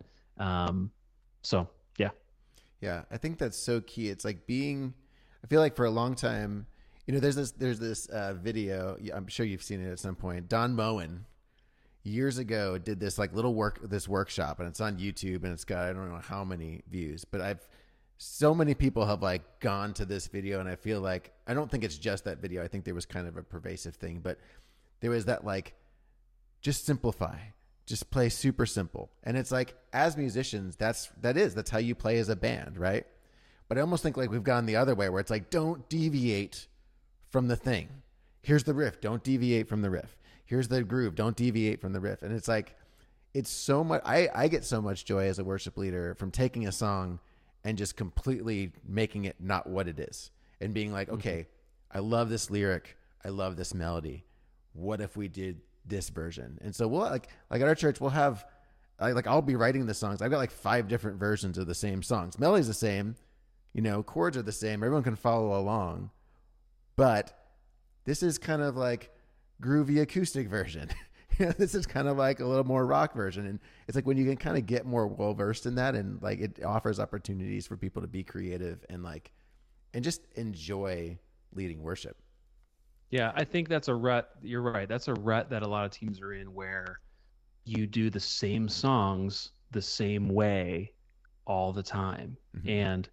So yeah, I think that's so key. It's like I feel like for a long time, you know, there's this video. I'm sure you've seen it at some point. Don Moen years ago did this like this workshop, and it's on YouTube, and it's got, I don't know how many views, but so many people have like gone to this video, and I feel like, I don't think it's just that video. I think there was kind of a pervasive thing, but there was that like, just simplify, just play super simple. And it's like, as musicians, that's how you play as a band, right? But I almost think like we've gone the other way, where it's like, don't deviate from the thing. Here's the riff, don't deviate from the riff. Here's the groove, don't deviate from the riff. And it's like, it's so much, I get so much joy as a worship leader from taking a song and just completely making it not what it is, and being like, okay, I love this lyric, I love this melody. What if we did this version? And so we'll like at our church, we'll have I'll be writing the songs. I've got like 5 different versions of the same songs. Melody's the same, you know, chords are the same. Everyone can follow along, but this is kind of like groovy acoustic version. You know, this is kind of like a little more rock version. And it's like when you can kind of get more well versed in that, and like it offers opportunities for people to be creative and just enjoy leading worship. Yeah, I think that's a rut. You're right. That's a rut that a lot of teams are in, where you do the same songs the same way all the time. And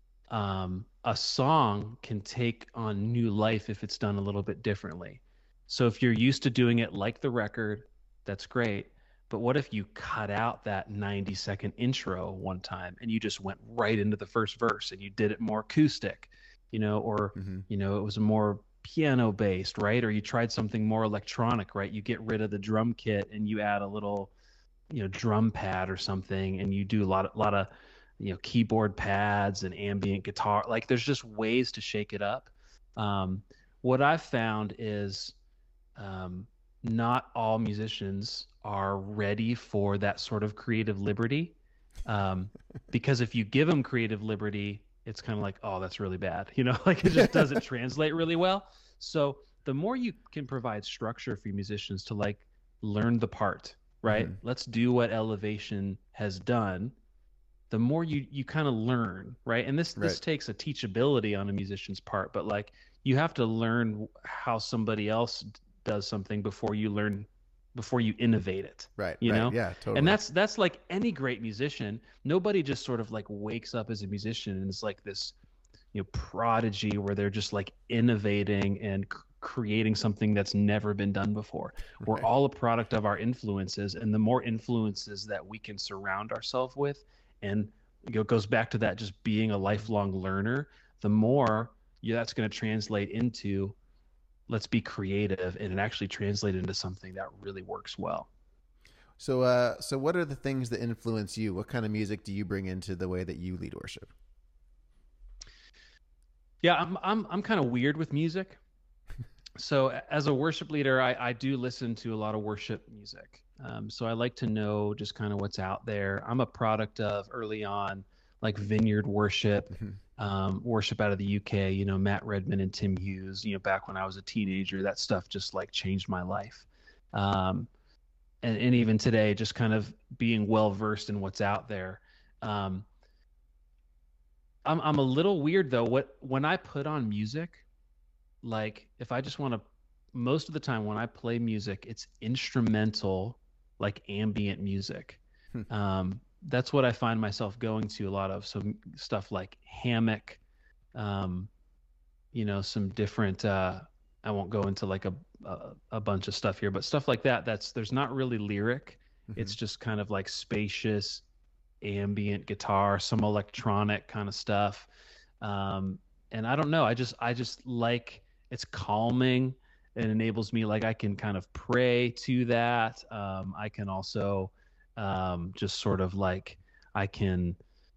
a song can take on new life if it's done a little bit differently. So if you're used to doing it like the record, that's great. But what if you cut out that 90-second intro one time and you just went right into the first verse, and you did it more acoustic, you know, or, you know, it was more piano based, right? Or you tried something more electronic, right? You get rid of the drum kit and you add a little, you know, drum pad or something, and you do a lot of, you know, keyboard pads and ambient guitar. Like, there's just ways to shake it up. What I've found is, not all musicians are ready for that sort of creative liberty, because if you give them creative liberty, it's kind of like, oh, that's really bad, you know, like it just doesn't translate really well. So the more you can provide structure for musicians to like learn the part, right? Let's do what Elevation has done. The more you kind of learn, right? And this takes a teachability on a musician's part, but like, you have to learn how somebody else does something before you innovate it. Right. You know? Yeah, totally. And that's like any great musician. Nobody just sort of like wakes up as a musician and is like this, you know, prodigy where they're just like innovating and creating something that's never been done before. We're all a product of our influences, and the more influences that we can surround ourselves with, and it goes back to that just being a lifelong learner, the more that's going to translate into, let's be creative, and it actually translates into something that really works well. So what are the things that influence you? What kind of music do you bring into the way that you lead worship? Yeah, I'm kind of weird with music. So as a worship leader, I do listen to a lot of worship music. So I like to know just kind of what's out there. I'm a product of early on, like Vineyard Worship, worship out of the UK, Matt Redman and Tim Hughes, back when I was a teenager. That stuff just like changed my life. And even today, just kind of being well versed in what's out there. I'm a little weird though. When I put on music, like if I just want to, most of the time when I play music, it's instrumental, like ambient music. That's what I find myself going to a lot of. So stuff like Hammock, some different. I won't go into like a bunch of stuff here, but stuff like that. There's not really lyric. It's just kind of like spacious, ambient guitar, some electronic kind of stuff. And I don't know. I just like, it's calming. It enables me, like I can kind of pray to that. I can also just sort of like I can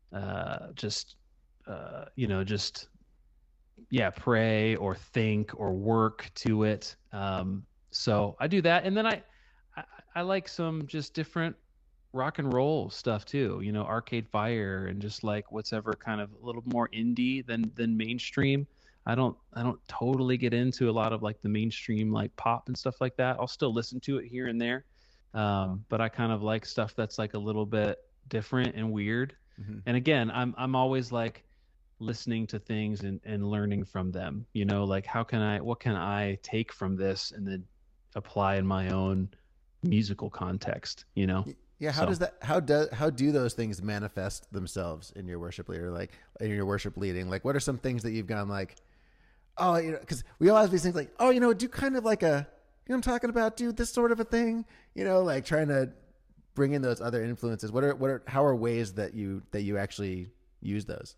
pray or think or work to it. So I do that, and then I like some just different rock and roll stuff too. Arcade Fire and just like whatever kind of a little more indie than mainstream. I don't totally get into a lot of like the mainstream like pop and stuff like that. I'll still listen to it here and there. But I kind of like stuff that's like a little bit different and weird. And again, I'm always like listening to things and learning from them, like what can I take from this and then apply in my own musical context, Yeah. How do those things manifest themselves in your worship leader, like in your worship leading? Like, what are some things that you've gone like, oh, because we all have these things like, oh, do kind of like a, what I'm talking about, do this sort of a thing, like trying to bring in those other influences. How are ways that you actually use those?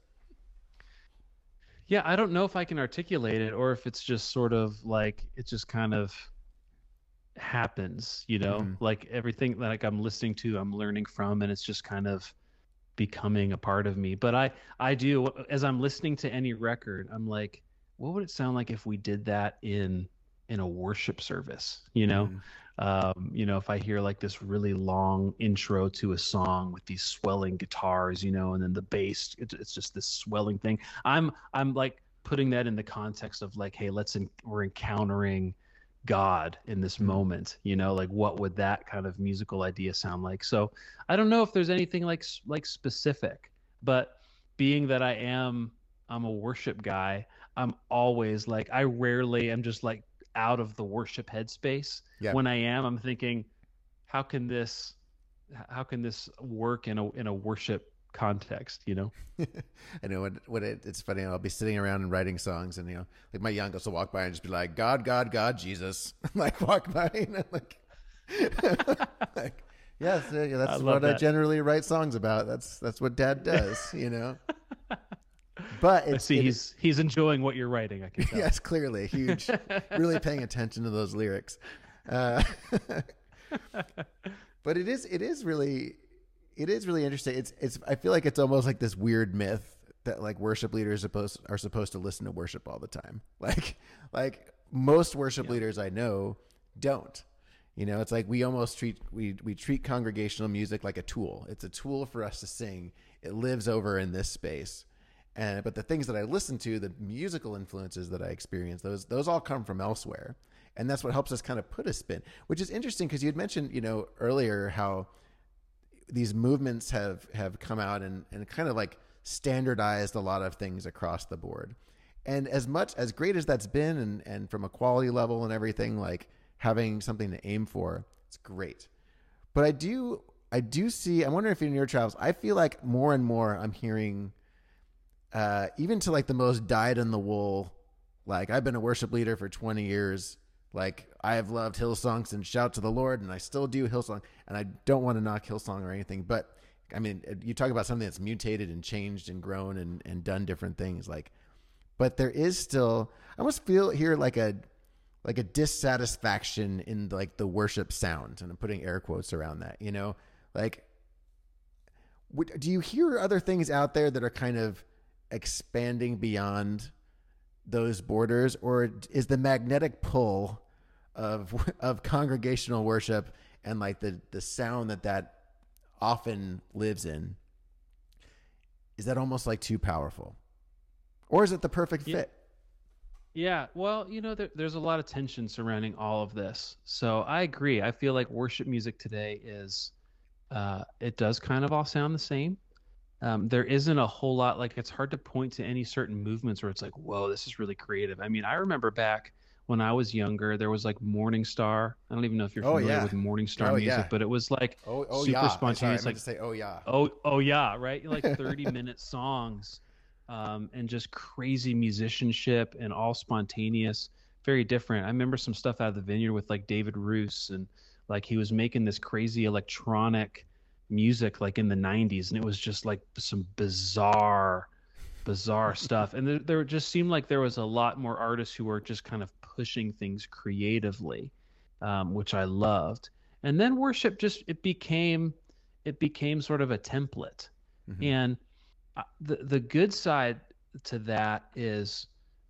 Yeah, I don't know if I can articulate it or if it's just sort of like it just kind of happens, like everything that like I'm listening to, I'm learning from, and it's just kind of becoming a part of me. But I do, as I'm listening to any record, I'm like, what would it sound like if we did that in a worship service? If I hear like this really long intro to a song with these swelling guitars, and then the bass, it's just this swelling thing. I'm like putting that in the context of like, hey, we're encountering God in this moment, like what would that kind of musical idea sound like? So I don't know if there's anything like specific, but being that I'm a worship guy, I'm always like, I rarely am just like out of the worship headspace. Yeah. When I'm thinking, how can this work in a worship context? I know it's funny. I'll be sitting around and writing songs, and like my youngest will walk by and just be like, God, God, God, Jesus. Like walk by, and I'm like, like yes, that's what I generally write songs about. That's what Dad does, But he's enjoying what you're writing. I can tell. Yes, clearly, huge, really paying attention to those lyrics. But it is really interesting. It's I feel like it's almost like this weird myth that like worship leaders are supposed to listen to worship all the time. Like most worship leaders I know don't. It's like we almost treat congregational music like a tool. It's a tool for us to sing. It lives over in this space. But the things that I listen to, the musical influences that I experience, those all come from elsewhere. And that's what helps us kind of put a spin, which is interesting because you had mentioned, earlier how these movements have come out and kind of like standardized a lot of things across the board. And as great as that's been and from a quality level and everything, like having something to aim for, it's great. But I do see, I'm wondering if in your travels, I feel like more and more I'm hearing, even to like the most dyed-in-the-wool, like I've been a worship leader for 20 years. Like I have loved Hillsong and Shout to the Lord, and I still do Hillsong, and I don't want to knock Hillsong or anything. But I mean, you talk about something that's mutated and changed and grown and done different things. Like, but there is still, I almost feel here like a dissatisfaction in like the worship sound, and I'm putting air quotes around that. Like, do you hear other things out there that are kind of expanding beyond those borders, or is the magnetic pull of congregational worship and like the sound that often lives in, is that almost like too powerful, or is it the perfect fit? Yeah, well, there's a lot of tension surrounding all of this. So I agree. I feel like worship music today is, it does kind of all sound the same. There isn't a whole lot, like it's hard to point to any certain movements where it's like, whoa, this is really creative. I mean, I remember back when I was younger, there was like Morning Star. I don't even know if you're familiar with Morning Star music, but it was like super spontaneous. Sorry, I meant to say, oh yeah. Oh yeah, right? Like 30-minute songs. And just crazy musicianship and all spontaneous, very different. I remember some stuff out of the Vineyard with like David Roos, and like he was making this crazy electronic music like in the 90s, and it was just like some bizarre stuff. And there just seemed like there was a lot more artists who were just kind of pushing things creatively, which I loved. And then worship it became sort of a template. Mm-hmm. And the good side to that is,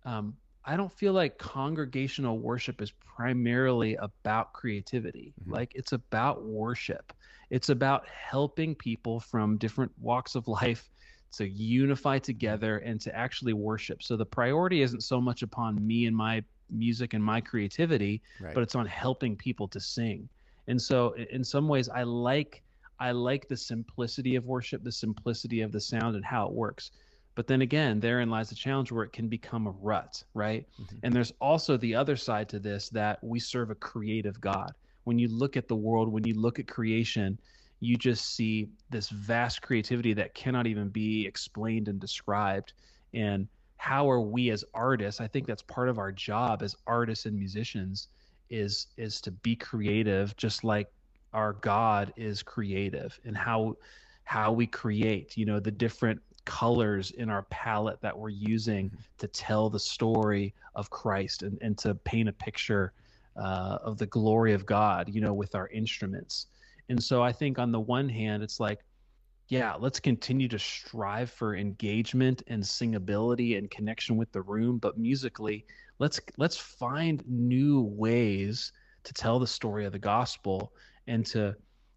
I don't feel like congregational worship is primarily about creativity. Mm-hmm. Like it's about worship. It's about helping people from different walks of life to unify together and to actually worship. So the priority isn't so much upon me and my music and my creativity, but it's on helping people to sing. And so in some ways I like the simplicity of worship, the simplicity of the sound and how it works. But then again, therein lies the challenge where it can become a rut, right? Mm-hmm. And there's also the other side to this, that we serve a creative God. When you look at the world, when you look at creation, you just see this vast creativity that cannot even be explained and described. And how are we as artists? I think that's part of our job as artists and musicians is to be creative, just like our God is creative, and how we create, the different colors in our palette that we're using to tell the story of Christ and to paint a picture of the glory of God, with our instruments. And so I think on the one hand, it's like, yeah, let's continue to strive for engagement and singability and connection with the room, but musically, let's find new ways to tell the story of the gospel and to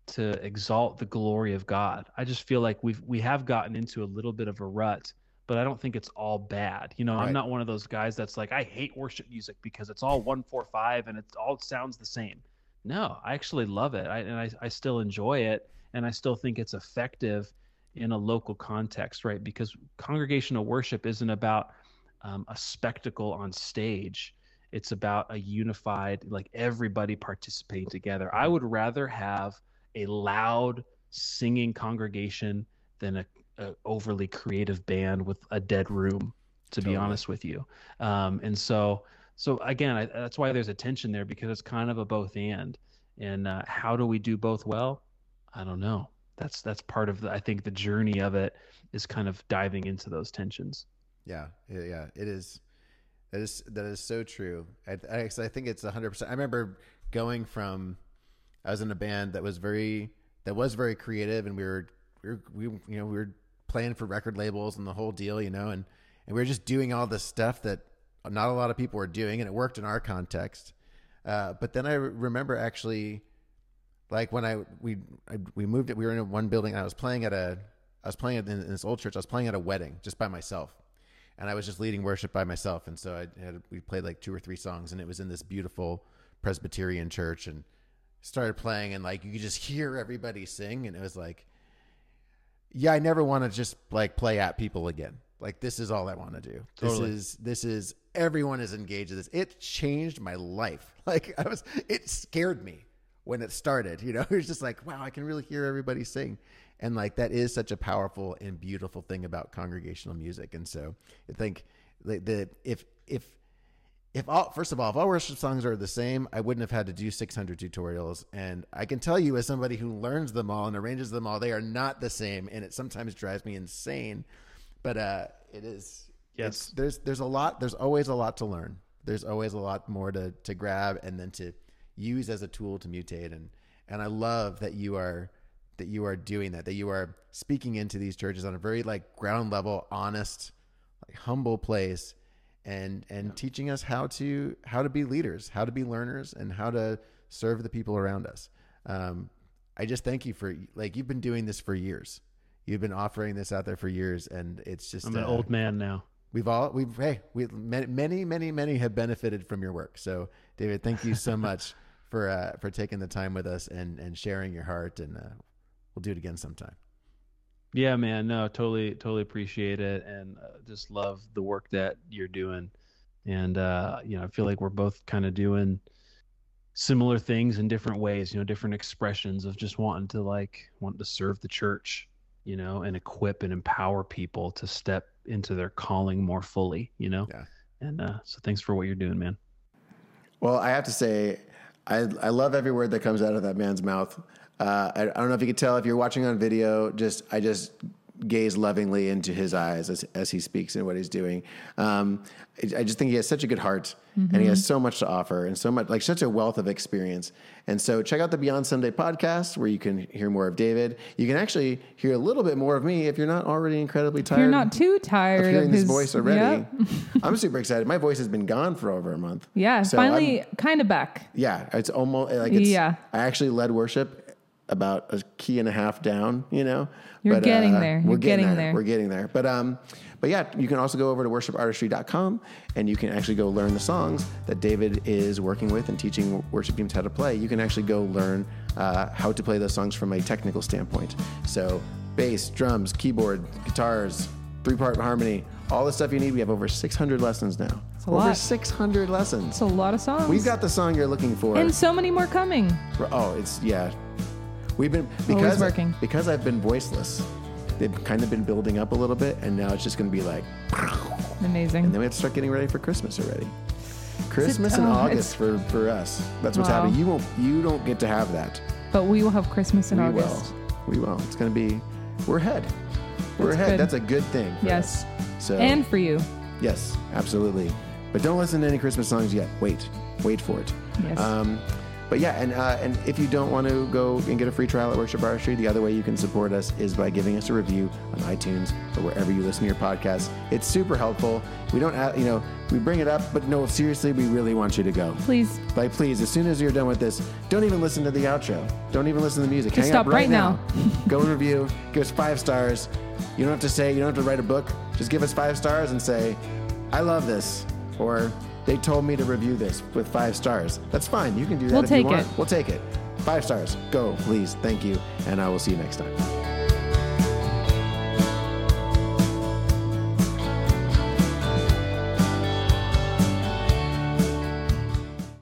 exalt the glory of God. I just feel like we have gotten into a little bit of a rut, but I don't think it's all bad. I'm not one of those guys that's like, I hate worship music because it's all 1-4-5 and it all sounds the same. No, I actually love it. I still enjoy it, and I still think it's effective in a local context, right? Because congregational worship isn't about a spectacle on stage. It's about a unified, like everybody participating together. I would rather have a loud singing congregation than a overly creative band with a dead room, to be honest with you. And so again, that's why there's a tension there, because it's kind of a both and how do we do both well? I don't know. That's part of I think the journey of it is kind of diving into those tensions. Yeah. It is. That is so true. I think it's 100%. I remember I was in a band that was very creative, and we were playing for record labels and the whole deal, and we were just doing all this stuff that not a lot of people were doing, and it worked in our context. But then I remember actually, like when we moved it, we were in one building, and I was playing in this old church. I was playing at a wedding just by myself. And I was just leading worship by myself. And so we played like 2 or 3 songs, and it was in this beautiful Presbyterian church, and started playing, and like you could just hear everybody sing. And it was like, yeah, I never want to just like play at people again. Like, this is all I want to do. Totally. This is everyone is engaged in this. It changed my life. Like it scared me when it started, it was just like, wow, I can really hear everybody sing. And like, that is such a powerful and beautiful thing about congregational music. And so I think if first of all, if all worship songs are the same, I wouldn't have had to do 600 tutorials. And I can tell you, as somebody who learns them all and arranges them all, they are not the same. And it sometimes drives me insane, but it is, yes, there's always a lot to learn. There's always a lot more to grab and then to use as a tool to mutate. And I love that you are doing that you are speaking into these churches on a very like ground level, honest, like humble place, and teaching us how to be leaders, how to be learners, and how to serve the people around us. I just thank you for, like, you've been doing this for years. You've been offering this out there for years, and it's just, I'm an old man now. Many have benefited from your work. So David, thank you so much for taking the time with us and sharing your heart, and we'll do it again sometime. Yeah, man. No, totally appreciate it. And just love the work that you're doing. And, I feel like we're both kind of doing similar things in different ways, different expressions of just wanting to serve the church, and equip and empower people to step into their calling more fully, Yeah. And so thanks for what you're doing, man. Well, I have to say, I love every word that comes out of that man's mouth. I don't know if you could tell if you're watching on video, I just gaze lovingly into his eyes as he speaks and what he's doing. I just think he has such a good heart, and he has so much to offer, and so much, like, such a wealth of experience. And so check out the Beyond Sunday podcast, where you can hear more of David. You can actually hear a little bit more of me if you're not already incredibly tired. If you're not too tired of hearing his voice already. Yep. I'm super excited. My voice has been gone for over a month. Yeah, so finally kind of back. Yeah, it's almost like I actually led worship about a key and a half down, You're getting there. We're getting there. But yeah, you can also go over to worshipartistry.com, and you can actually go learn the songs that David is working with and teaching worship teams how to play. You can actually go learn how to play those songs from a technical standpoint. So bass, drums, keyboard, guitars, 3-part harmony, all the stuff you need. We have over 600 lessons now. It's a lot. Over 600 lessons. It's a lot of songs. We've got the song you're looking for. And so many more coming. Oh, we've been, because I've been voiceless, they've kind of been building up a little bit, and now it's just going to be like amazing. And then we have to start getting ready for Christmas already. Christmas in August for us. That's what's happening. You don't get to have that. But we will have Christmas in August. We will. It's going to be, we're ahead. We're ahead. Good. That's a good thing. Yes. So, and for you. Yes, absolutely. But don't listen to any Christmas songs yet. Wait for it. Yes. But yeah, and if you don't want to go and get a free trial at Worship Artistry, the other way you can support us is by giving us a review on iTunes or wherever you listen to your podcasts. It's super helpful. We don't have, we bring it up, but no, seriously, we really want you to go. Please. Please, as soon as you're done with this, don't even listen to the outro. Don't even listen to the music. Just Hang stop up right now. Go review. Give us 5 stars. You don't have to write a book. Just give us 5 stars and say, I love this. Or, they told me to review this with 5 stars. That's fine. You can do that if you want. We'll take it. 5 stars. Go, please. Thank you. And I will see you next time.